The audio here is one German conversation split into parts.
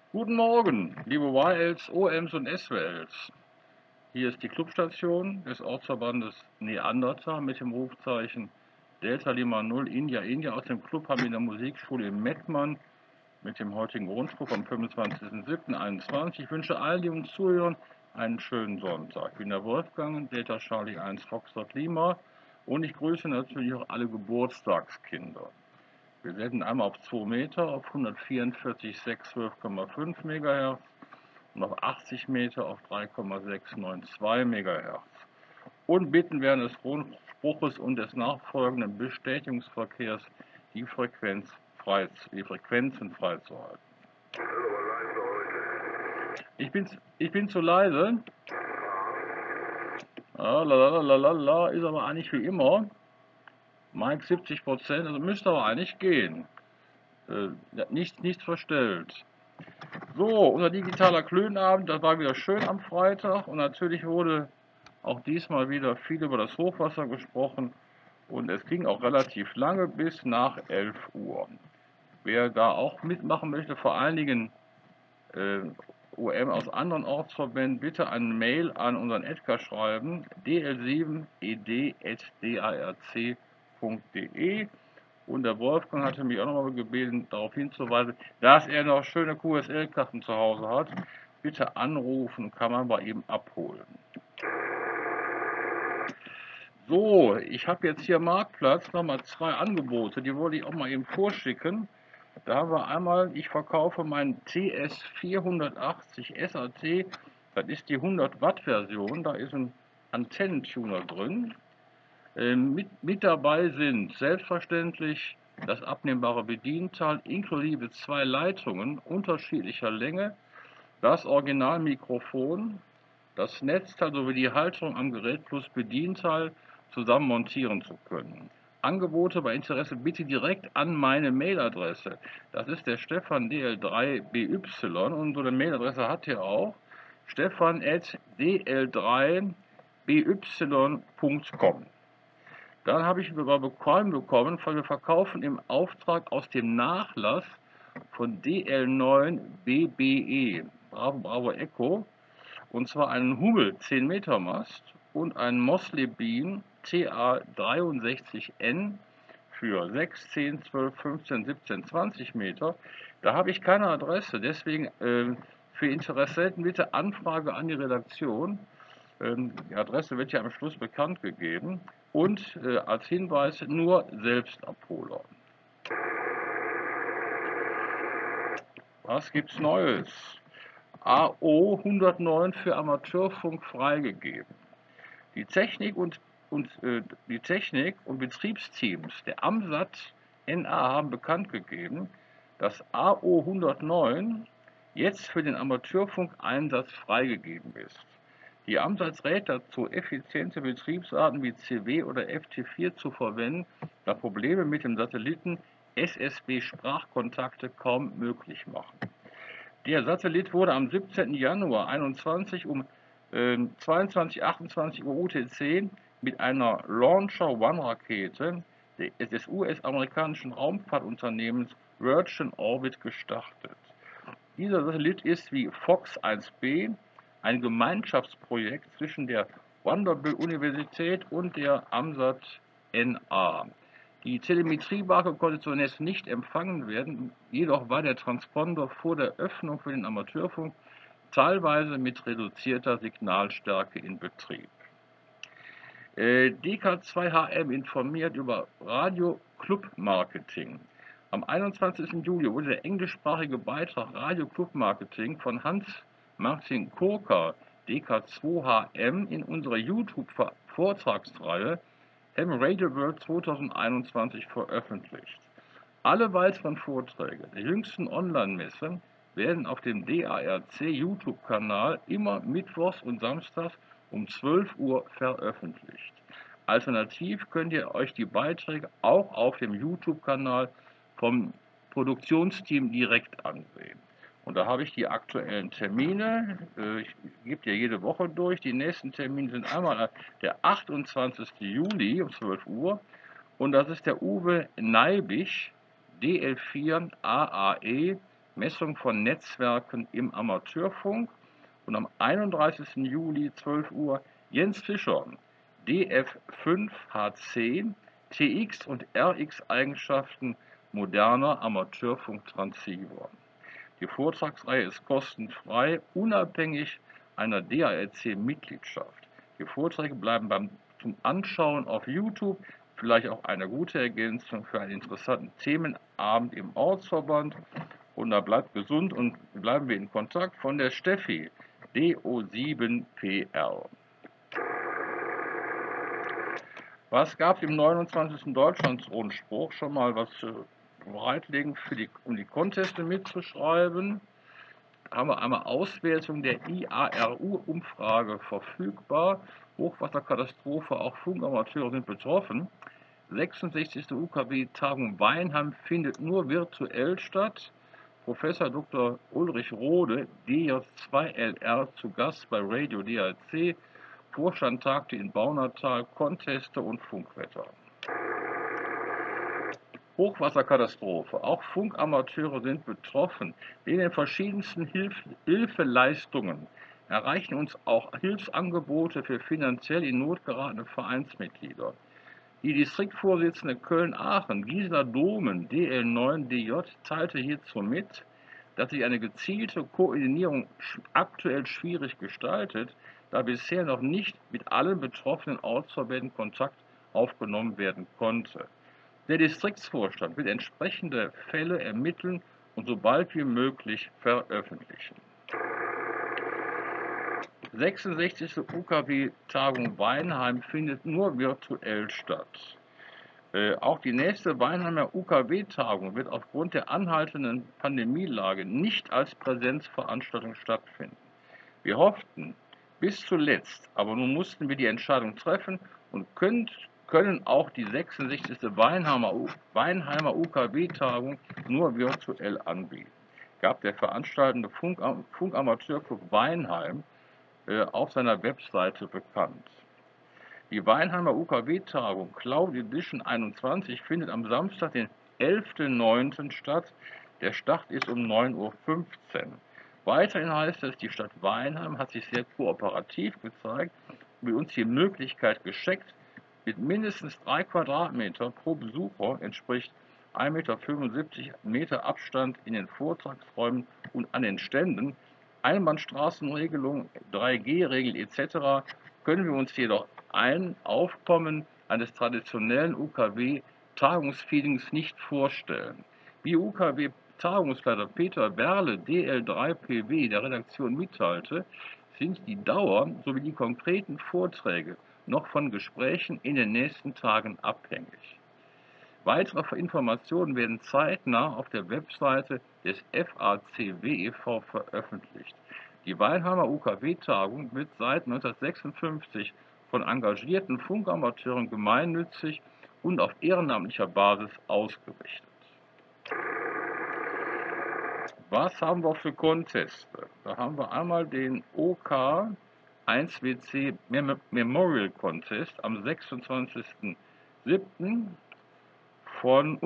Guten Morgen, liebe YLs, OMs und SWLs. Hier ist die Clubstation des Ortsverbandes Neandertal mit dem Rufzeichen Delta Lima 0 India India. Aus dem Club haben wir in der Musikschule in Mettmann mit dem heutigen Rundspruch am 25.07.21. Ich wünsche allen, die uns zuhören, einen schönen Sonntag. Ich bin der Wolfgang, Delta Charlie 1 Foxtrot Lima, und ich grüße natürlich auch alle Geburtstagskinder. Wir senden einmal auf 2 Meter auf 144,612,5 MHz und auf 80 Meter auf 3,692 MHz. Und bitten während des Rundspruches und des nachfolgenden Bestätigungsverkehrs die Frequenzen freizuhalten. Ich bin zu leise. Lalalala, ist aber eigentlich wie immer. Mike 70%, also müsste aber eigentlich gehen. Nichts verstellt. So, unser digitaler Klönabend, das war wieder schön am Freitag, und natürlich wurde auch diesmal wieder viel über das Hochwasser gesprochen, und es ging auch relativ lange bis nach 11 Uhr. Wer da auch mitmachen möchte, vor allen Dingen OM aus anderen Ortsverbänden, bitte eine Mail an unseren Edgar schreiben, dl7ed@darc.de. Und der Wolfgang hatte mich auch nochmal gebeten, darauf hinzuweisen, dass er noch schöne QSL-Karten zu Hause hat. Bitte anrufen, kann man bei ihm abholen. So, ich habe jetzt hier Marktplatz nochmal 2 Angebote, die wollte ich auch mal eben vorschicken. Da haben wir einmal, ich verkaufe meinen TS480 SAT, das ist die 100 Watt Version, da ist ein Antennentuner drin. Mit dabei sind selbstverständlich das abnehmbare Bedienteil inklusive 2 Leitungen unterschiedlicher Länge, das Originalmikrofon, das Netzteil sowie die Halterung am Gerät plus Bedienteil zusammen montieren zu können. Angebote bei Interesse bitte direkt an meine Mailadresse. Das ist der Stefan DL3BY, und so eine Mailadresse hat er auch. stefan@dl3by.com. Dann habe ich sogar bekommen, weil wir verkaufen im Auftrag aus dem Nachlass von DL9BBE, Bravo Bravo Echo, und zwar einen Hummel 10 Meter Mast und einen Mosley Beam TA63N für 6, 10, 12, 15, 17, 20 Meter. Da habe ich keine Adresse, deswegen für Interessenten bitte Anfrage an die Redaktion. Die Adresse wird ja am Schluss bekannt gegeben, und als Hinweis nur Selbstabholer. Was gibt's Neues? AO 109 für Amateurfunk freigegeben. Die Technik und Betriebsteams der AMSAT NA haben bekannt gegeben, dass AO 109 jetzt für den Amateurfunkeinsatz freigegeben ist. Die AMSAT rät dazu, effiziente Betriebsarten wie CW oder FT4 zu verwenden, da Probleme mit dem Satelliten SSB-Sprachkontakte kaum möglich machen. Der Satellit wurde am 17. Januar 2021 um 22:28 Uhr UTC mit einer Launcher One-Rakete des US-amerikanischen Raumfahrtunternehmens Virgin Orbit gestartet. Dieser Satellit ist wie Fox 1B ein Gemeinschaftsprojekt zwischen der Vanderbilt-Universität und der AMSAT NA. Die Telemetriemarke konnte zunächst nicht empfangen werden, jedoch war der Transponder vor der Öffnung für den Amateurfunk teilweise mit reduzierter Signalstärke in Betrieb. DK2HM informiert über Radio-Club-Marketing. Am 21. Juli wurde der englischsprachige Beitrag Radio-Club-Marketing von Hans-Martin Kurka, DK2HM, in unserer YouTube-Vortragsreihe Ham Radio World 2021 veröffentlicht. Alle weiteren Vorträge der jüngsten Online-Messe werden auf dem DARC YouTube-Kanal immer mittwochs und samstags um 12 Uhr veröffentlicht. Alternativ könnt ihr euch die Beiträge auch auf dem YouTube-Kanal vom Produktionsteam direkt ansehen. Und da habe ich die aktuellen Termine. Ich gebe dir jede Woche durch. Die nächsten Termine sind einmal der 28. Juli um 12 Uhr. Und das ist der Uwe Neibisch, DL4 AAE Messung von Netzwerken im Amateurfunk. Und am 31. Juli 12 Uhr Jens Fischer, DF5HC, TX- und RX-Eigenschaften moderner Amateurfunktransceiver. Die Vortragsreihe ist kostenfrei, unabhängig einer DARC-Mitgliedschaft. Die Vorträge bleiben zum Anschauen auf YouTube, vielleicht auch eine gute Ergänzung für einen interessanten Themenabend im Ortsverband. Und da bleibt gesund und bleiben wir in Kontakt von der Steffi, DO7PR. Was gab es im 29. Deutschlandsrundspruch? Schon mal was bereitlegen, um die Conteste mitzuschreiben. Haben wir einmal Auswertung der IARU-Umfrage verfügbar. Hochwasserkatastrophe, auch Funkamateure sind betroffen. 66. UKW-Tagung Weinheim findet nur virtuell statt. Professor Dr. Ulrich Rode, DJ2LR, zu Gast bei Radio DAC. Vorstand tagte in Baunatal, Conteste und Funkwetter. Hochwasserkatastrophe. Auch Funkamateure sind betroffen. Wegen den verschiedensten Hilfeleistungen erreichen uns auch Hilfsangebote für finanziell in Not geratene Vereinsmitglieder. Die Distriktvorsitzende Köln-Aachen, Gisela Domen, DL9DJ, teilte hierzu mit, dass sich eine gezielte Koordinierung aktuell schwierig gestaltet, da bisher noch nicht mit allen betroffenen Ortsverbänden Kontakt aufgenommen werden konnte. Der Distriktsvorstand wird entsprechende Fälle ermitteln und so bald wie möglich veröffentlichen. 66. UKW-Tagung Weinheim findet nur virtuell statt. Auch die nächste Weinheimer UKW-Tagung wird aufgrund der anhaltenden Pandemielage nicht als Präsenzveranstaltung stattfinden. Wir hofften bis zuletzt, aber nun mussten wir die Entscheidung treffen und können auch die 66. Weinheimer UKW-Tagung nur virtuell anbieten, gab der veranstaltende Funkamateurclub Weinheim auf seiner Webseite bekannt. Die Weinheimer UKW-Tagung Cloud Edition 21 findet am Samstag, den 11.09. statt. Der Start ist um 9:15 Uhr. Weiterhin heißt es, die Stadt Weinheim hat sich sehr kooperativ gezeigt und uns die Möglichkeit geschenkt, mit mindestens 3 Quadratmeter pro Besucher, entspricht 1,75 Meter Abstand in den Vortragsräumen und an den Ständen, Einbahnstraßenregelung, 3G-Regel etc., können wir uns jedoch ein Aufkommen eines traditionellen UKW-Tagungsfeelings nicht vorstellen. Wie UKW-Tagungsleiter Peter Berle, DL3PW, der Redaktion mitteilte, sind die Dauer sowie die konkreten Vorträge noch von Gesprächen in den nächsten Tagen abhängig. Weitere Informationen werden zeitnah auf der Webseite des FACW e.V. veröffentlicht. Die Weinheimer UKW-Tagung wird seit 1956 von engagierten Funkamateuren gemeinnützig und auf ehrenamtlicher Basis ausgerichtet. Was haben wir für Conteste? Da haben wir einmal den OK 1WC Memorial Contest am 26.07. von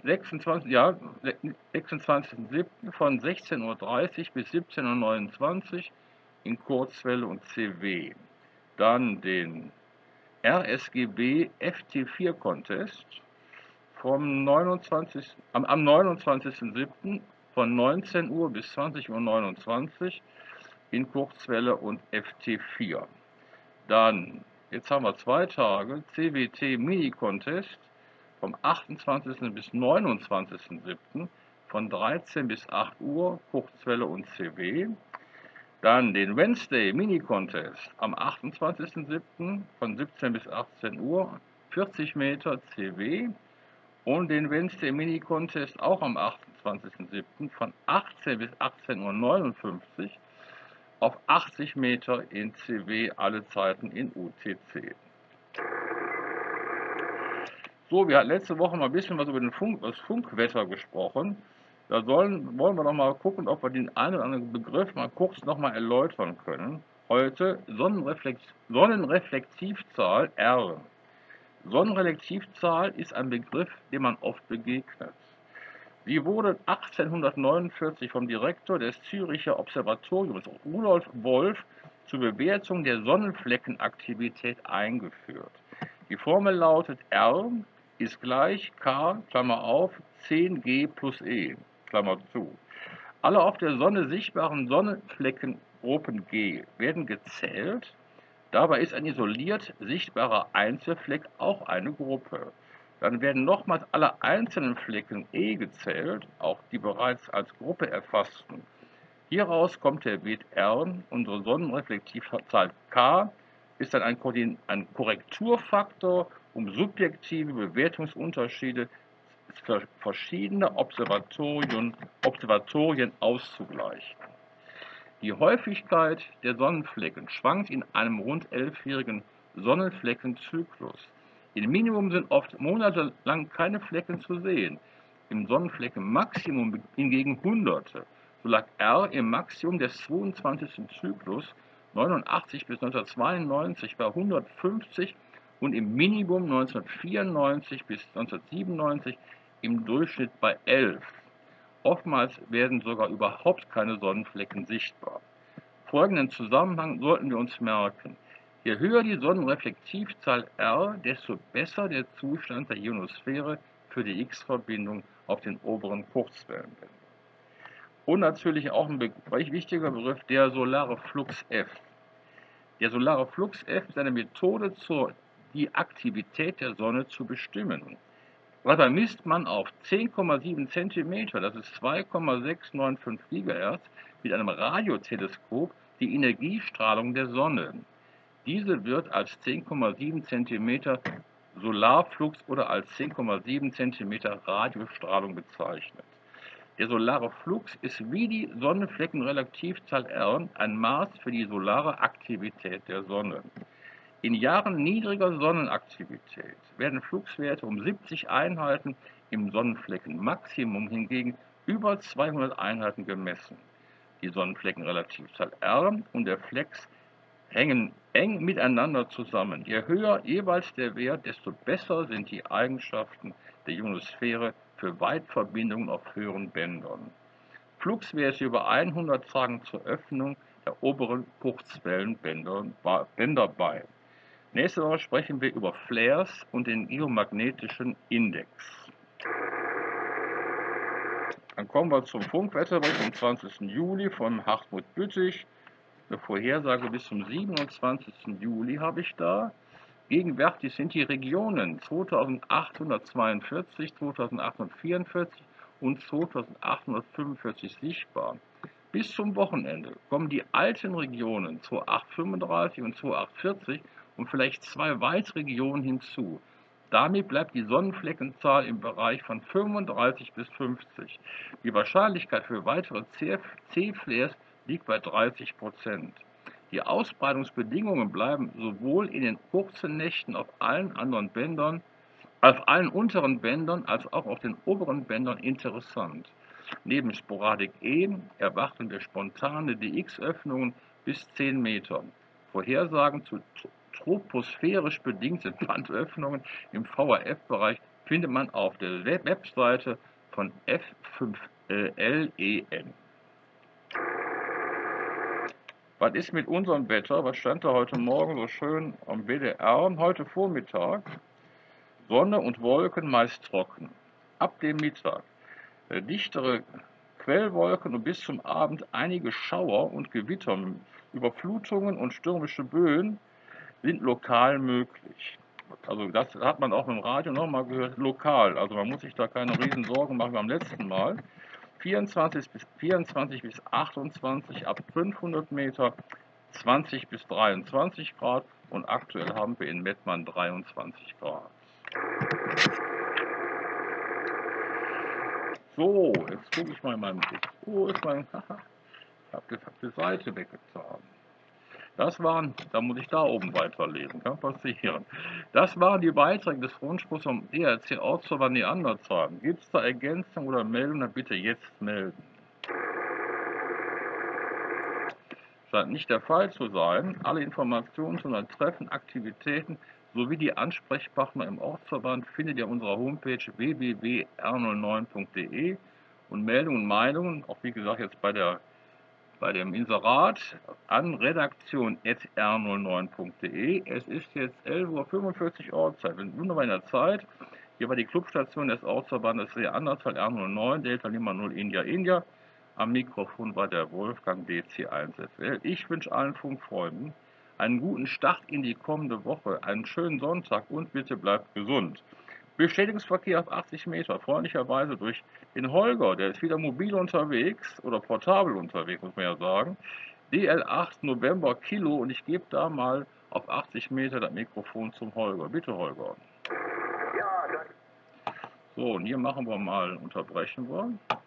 26.07. von 16:30 Uhr bis 17:29 Uhr in Kurzwelle und CW. Dann den RSGB FT4 Contest am 29.07. von 19 Uhr bis 20:29 Uhr in Kurzwelle und FT4. Dann, jetzt haben wir 2 Tage, CWT Mini Contest vom 28. bis 29.07. von 13 bis 8 Uhr, Kurzwelle und CW. Dann den Wednesday Mini Contest am 28.07. von 17 bis 18 Uhr, 40 Meter CW. Und den Wednesday Mini Contest auch am 28.07. von 18 bis 18:59 Uhr auf 80 Meter in CW, alle Zeiten in UTC. So, wir hatten letzte Woche mal ein bisschen was über das Funkwetter gesprochen. Da wollen wir noch mal gucken, ob wir den einen oder anderen Begriff mal kurz noch mal erläutern können. Heute Sonnenreflektivzahl R. Sonnenreflektivzahl ist ein Begriff, dem man oft begegnet. Sie wurde 1849 vom Direktor des Züricher Observatoriums Rudolf Wolf zur Bewertung der Sonnenfleckenaktivität eingeführt. Die Formel lautet R ist gleich K, Klammer auf, 10G plus E, Klammer zu. Alle auf der Sonne sichtbaren Sonnenfleckengruppen G werden gezählt. Dabei ist ein isoliert sichtbarer Einzelfleck auch eine Gruppe. Dann werden nochmals alle einzelnen Flecken E gezählt, auch die bereits als Gruppe erfassten. Hieraus kommt der Wert R. Unsere Sonnenreflektivzahl K ist dann ein Korrekturfaktor, um subjektive Bewertungsunterschiede verschiedener Observatorien auszugleichen. Die Häufigkeit der Sonnenflecken schwankt in einem rund 11-jährigen Sonnenfleckenzyklus. Im Minimum sind oft monatelang keine Flecken zu sehen, im Sonnenfleckenmaximum hingegen Hunderte. So lag R im Maximum des 22. Zyklus 89 bis 1992 bei 150 und im Minimum 1994 bis 1997 im Durchschnitt bei 11. Oftmals werden sogar überhaupt keine Sonnenflecken sichtbar. Folgenden Zusammenhang sollten wir uns merken. Je höher die Sonnenreflektivzahl R, desto besser der Zustand der Ionosphäre für die X-Verbindung auf den oberen Kurzwellenbändern. Und natürlich auch ein wichtiger Begriff, der solare Flux F. Der solare Flux F ist eine Methode, die Aktivität der Sonne zu bestimmen. Dabei misst man auf 10,7 cm, das ist 2,695 GHz, mit einem Radioteleskop die Energiestrahlung der Sonne. Diese wird als 10,7 cm Solarflux oder als 10,7 cm Radiostrahlung bezeichnet. Der solare Flux ist wie die Sonnenfleckenrelativzahl R ein Maß für die solare Aktivität der Sonne. In Jahren niedriger Sonnenaktivität werden Fluxwerte um 70 Einheiten, im Sonnenfleckenmaximum hingegen über 200 Einheiten gemessen. Die Sonnenfleckenrelativzahl R und der Flex hängen eng miteinander zusammen. Je höher jeweils der Wert, desto besser sind die Eigenschaften der Ionosphäre für Weitverbindungen auf höheren Bändern. Fluxwerte über 100 tragen zur Öffnung der oberen Kurzwellenbänder bei. Nächste Woche sprechen wir über Flares und den geomagnetischen Index. Dann kommen wir zum Funkwetterbericht vom 20. Juli von Hartmut Büttig. Eine Vorhersage bis zum 27. Juli habe ich da. Gegenwärtig sind die Regionen 2842, 2844 und 2845 sichtbar. Bis zum Wochenende kommen die alten Regionen 2835 und 2840 und vielleicht zwei weitere Regionen hinzu. Damit bleibt die Sonnenfleckenzahl im Bereich von 35 bis 50. Die Wahrscheinlichkeit für weitere C-Flares liegt bei 30%. Die Ausbreitungsbedingungen bleiben sowohl in den kurzen Nächten auf allen unteren Bändern als auch auf den oberen Bändern interessant. Neben Sporadik E erwarten wir spontane DX-Öffnungen bis 10 Metern. Vorhersagen zu troposphärisch bedingten Bandöffnungen im VHF-Bereich findet man auf der Webseite von F5LEN. Was ist mit unserem Wetter? Was stand da heute Morgen so schön am WDR? Heute Vormittag Sonne und Wolken meist trocken. Ab dem Mittag dichtere Quellwolken und bis zum Abend einige Schauer und Gewitter, Überflutungen und stürmische Böen sind lokal möglich. Also das hat man auch im Radio nochmal gehört, lokal. Also man muss sich da keine riesen Sorgen machen wie beim letzten Mal. 24 bis 28 ab 500 Meter, 20 bis 23 Grad und aktuell haben wir in Mettmann 23 Grad. So, jetzt gucke ich mal in meinem Blick. Wo ist mein... Ich habe die Seite weggetan. Da muss ich da oben weiterlesen, kann passieren. Das waren die Beiträge des Rundspruchs vom DRC Ortsverband Neanderzahlen. Gibt es da Ergänzungen oder Meldungen, dann bitte jetzt melden. Scheint nicht der Fall zu sein. Alle Informationen zu unseren Treffen, Aktivitäten sowie die Ansprechpartner im Ortsverband findet ihr auf unserer Homepage www.r09.de und Meldungen und Meinungen, auch wie gesagt jetzt bei dem Inserat an redaktion.r09.de. Es ist jetzt 11:45 Uhr Ortszeit. Wir sind wunderbar in der Zeit. Hier war die Clubstation des Ortsverbandes sehr anders, weil R09, Delta Lima 0 India India. Am Mikrofon war der Wolfgang DC1FL. Ich wünsche allen Funkfreunden einen guten Start in die kommende Woche, einen schönen Sonntag und bitte bleibt gesund. Bestätigungsverkehr auf 80 Meter, freundlicherweise durch den Holger, der ist wieder mobil unterwegs oder portabel unterwegs, muss man ja sagen. DL8 November Kilo und ich gebe da mal auf 80 Meter das Mikrofon zum Holger. Bitte, Holger. So, und hier machen wir mal, unterbrechen wir.